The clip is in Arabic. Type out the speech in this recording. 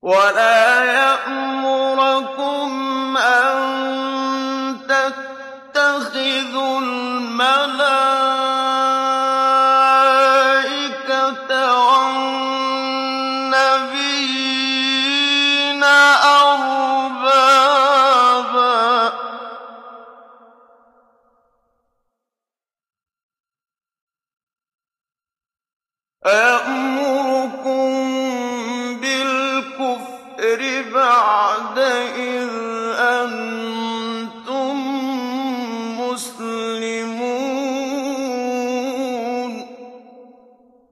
وَلَا يَأْمُرَكُمْ أَن تَتَّخِذُوا الْمَلَائِكَةَ وَالنَّبِيِّينَ أَرْبَابًا ۗ أَيَأْمُرُكُم بِالْكُفْرِ بَعْدَ إِذْ